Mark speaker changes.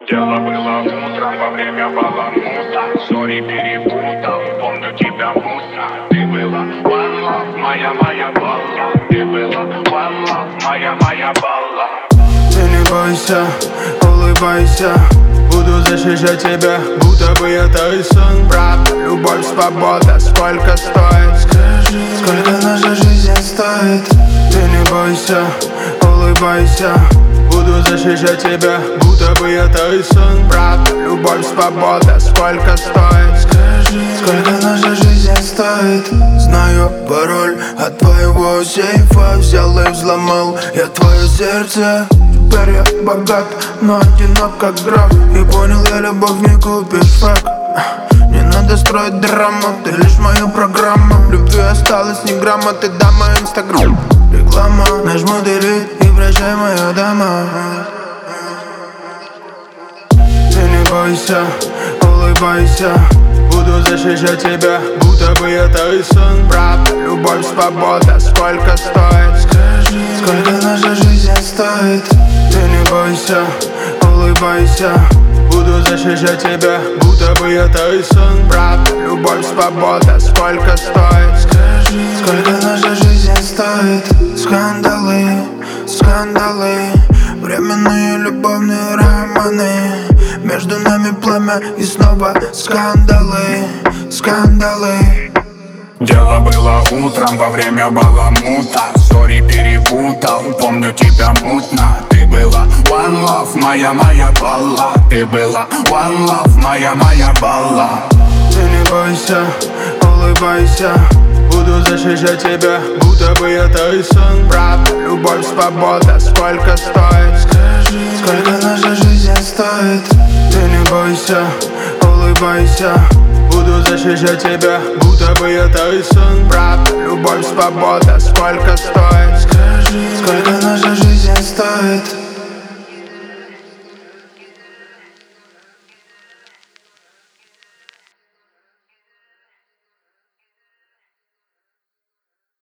Speaker 1: Дело было утром во время баламута. Сори, перепутал, помню тебя мутно. Ты была one love, моя балла. Ты была one love, моя балла.
Speaker 2: Ты не бойся, улыбайся. Буду защищать тебя, будто бы я Тайсон. Правда, любовь, свобода, сколько стоит? Скажи, сколько наша жизнь стоит? Ты не бойся, улыбайся. Буду защищать тебя, будто бы я Тайсон. Правда, любовь, свобода, сколько стоит? Скажи, сколько наша жизнь стоит? Знаю пароль от твоего сейфа. Взял и взломал я твое сердце. Теперь я богат, но одинок как граф. И понял, я любовь не купишь, фак. Не надо строить драму, ты лишь мою программу. В любви осталось ни грамма, ты дама инстаграм. Реклама, нажму delete и прощай, моя дама. Ты не бойся, улыбайся. Буду защищать тебя, будто бы я Тайсон. Правда, любовь, свобода, сколько стоит? Скажи, сколько наша жизнь стоит? Ты не бойся, улыбайся. Буду защищать тебя, будто бы я Тайсон. Правда, любовь, свобода, сколько стоит? Скажи, сколько наша жизнь стоит? Скандалы, скандалы, временные любовные романы. Между нами пламя и снова скандалы, скандалы.
Speaker 1: Дело было утром во время баламута. Сори, перепутал, помню тебя мутно. Ты была one love, моя балла. Ты была one love, моя балла.
Speaker 2: Ты не бойся, улыбайся. Буду защищать тебя, будто бы я Тайсон. Правда, любовь, свобода, сколько стоит? Скажи, сколько наша жизнь стоит? Ты не бойся, улыбайся. Буду защищать тебя, будто бы я Тайсон. Правда, любовь, свобода, сколько стоит? Скажи, сколько наша жизнь